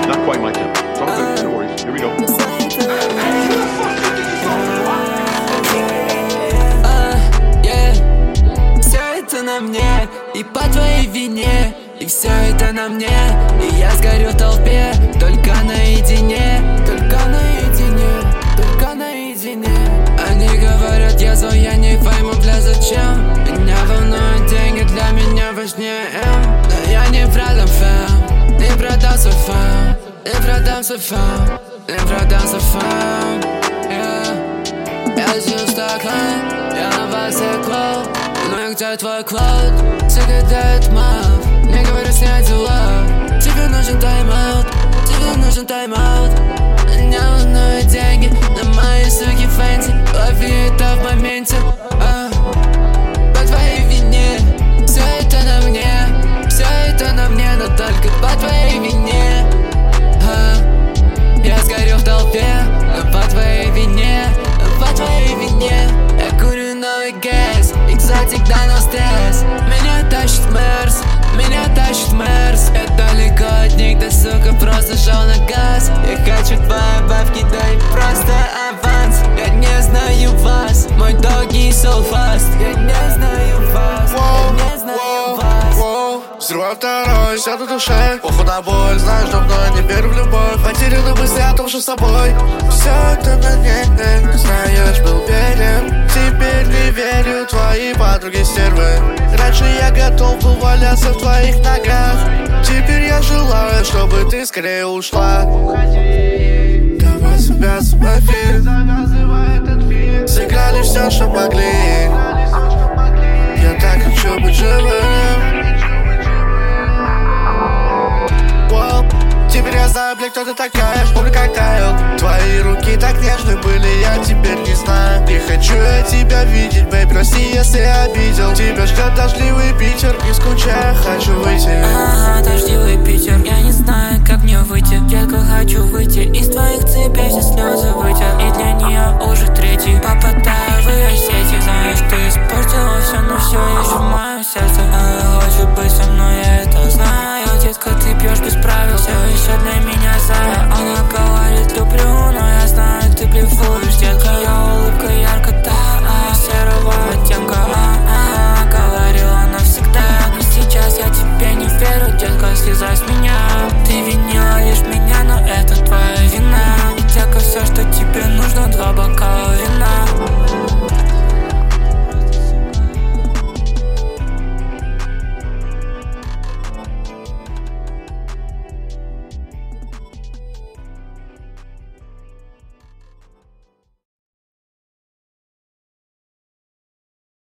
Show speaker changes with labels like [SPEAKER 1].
[SPEAKER 1] Not quite my tempo. It's all good. No worries. Here we go.
[SPEAKER 2] Все это на мне, и по твоей вине. И все это на мне, и я сгорю в толпе. Только наедине, только наедине, только наедине. Они говорят, я злой, я не пойму, бля, зачем. Меня волнуют деньги, для меня важнее М. Но я не продам фэм, не продам свой фэм, не продам свой фэм, не продам свой фэм. Я сижу в стакан, я на базе клоу. Ну и где твой клоуд? Загадает мав. Мне говорят снять дела. Тебе нужен тайм-аут, тебе нужен тайм-аут. Меня волнуют деньги на мои суки фэнси. Лови это в моменте. По твоей вине. Все это на мне, все это на мне, но только по твоей вине. Я сгорю в толпе, но по твоей вине, по твоей вине. Я курю новый гэс, экзотик дано стресс. Меня тащит Мерс, меня тащит Мерс. Я далеко от них, да сука, просто шел на газ. Я хочу твои бабки, дай просто аванс. Я не знаю вас, мой доги so fast. Я не знаю вас, я не знаю вас.
[SPEAKER 3] Взрываю второй, сяду в душе. Похуй на боль, знаешь, давно не верю в любовь. Потеряны мысли о том, что с тобой. Все это на ней, знаешь, был уверен. Теперь не верю, твои подруги стервы. Раньше я готов был валяться в твоих ногах. Теперь я желаю, чтобы ты скорее ушла. Давай связывай в эфир. Сыграли все, что могли. Я так хочу быть живым. Теперь я знаю, блядь, кто ты такая. Помню, как таял. Твои руки так нежны были, я теперь не знаю. Не хочу я тебя видеть, бэй, прости, если обидел. Тебя ждет дождливый Питер, не скучая, хочу выйти.
[SPEAKER 2] Дождливый Питер, я не знаю.